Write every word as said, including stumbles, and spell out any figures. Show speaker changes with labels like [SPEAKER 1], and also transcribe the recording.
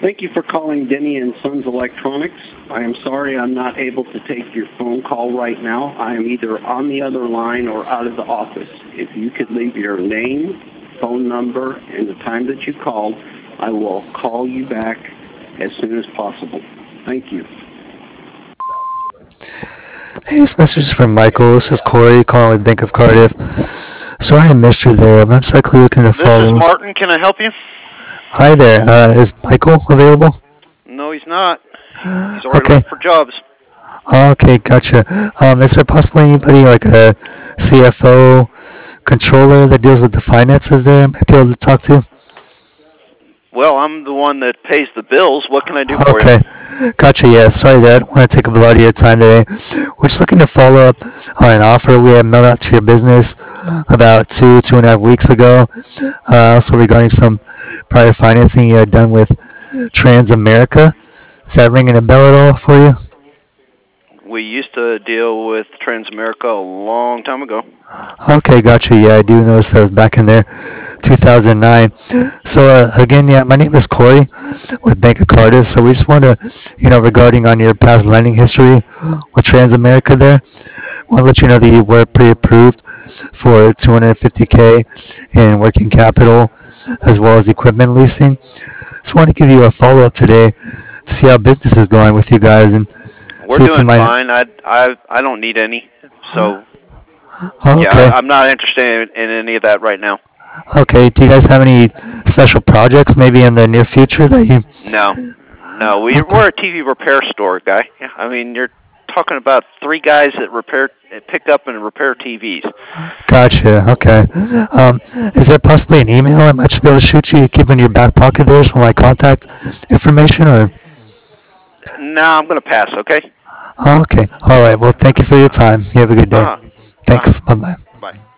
[SPEAKER 1] Thank you for calling Denny and Sons Electronics. I am sorry I'm not able to take your phone call right now. I am either on the other line or out of the office. If you could leave your name, phone number, and the time that you called, I will call you back as soon as possible. Thank you.
[SPEAKER 2] Hey, this message is from Michael. This is Corey calling with Bank of Cardiff. Sorry I missed you there. I'm not exactly looking to
[SPEAKER 3] This is
[SPEAKER 2] follow.
[SPEAKER 3] Martin. Can I help you?
[SPEAKER 2] Hi there. Uh, is Michael available?
[SPEAKER 3] No, he's not. He's already
[SPEAKER 2] Okay.
[SPEAKER 3] looking for jobs.
[SPEAKER 2] Okay, gotcha. Um, is there possibly anybody like a C F O, controller that deals with the finances there I might be able to talk to?
[SPEAKER 3] Well, I'm the one that pays the bills. What can I do for you?
[SPEAKER 2] Okay, gotcha. Yeah, sorry that. I want to take up a lot of your time today. We're just looking to follow up on an offer we had mailed out to your business about two, two and a half weeks ago. Uh, also regarding some prior financing you had done with Transamerica. Is that ringing a bell at all for you?
[SPEAKER 3] We used to deal with Transamerica a long time ago.
[SPEAKER 2] Okay, gotcha. Yeah, I do notice that was back in there, two thousand nine. So uh, again, yeah, my name is Corey with Bank of Cardiff. So we just want to, you know, regarding on your past lending history with Transamerica there, want to let you know that you were pre-approved for two hundred fifty k in working capital as well as equipment leasing. Just want to give you a follow-up today to see how business is going with you guys and
[SPEAKER 3] We're
[SPEAKER 2] see if you
[SPEAKER 3] doing
[SPEAKER 2] might.
[SPEAKER 3] fine. I I I don't need any. So
[SPEAKER 2] Oh,
[SPEAKER 3] yeah,
[SPEAKER 2] okay.
[SPEAKER 3] I, I'm not interested in, in any of that right now.
[SPEAKER 2] Okay. Do you guys have any special projects maybe in the near future that you?
[SPEAKER 3] No, no. We
[SPEAKER 2] Okay.
[SPEAKER 3] we're a T V repair store, guy. Yeah, I mean, you're talking about three guys that repair, pick up and repair T Vs.
[SPEAKER 2] Gotcha. Okay. Um, is there possibly an email I might just be able to shoot you, keep in your back pocket there, some like contact information, or?
[SPEAKER 3] No, I'm gonna pass. Okay.
[SPEAKER 2] Oh, okay. All right. Well, thank you for your time. You have a good day.
[SPEAKER 3] Uh huh. Uh huh.
[SPEAKER 2] Thanks. Bye bye.
[SPEAKER 3] Bye.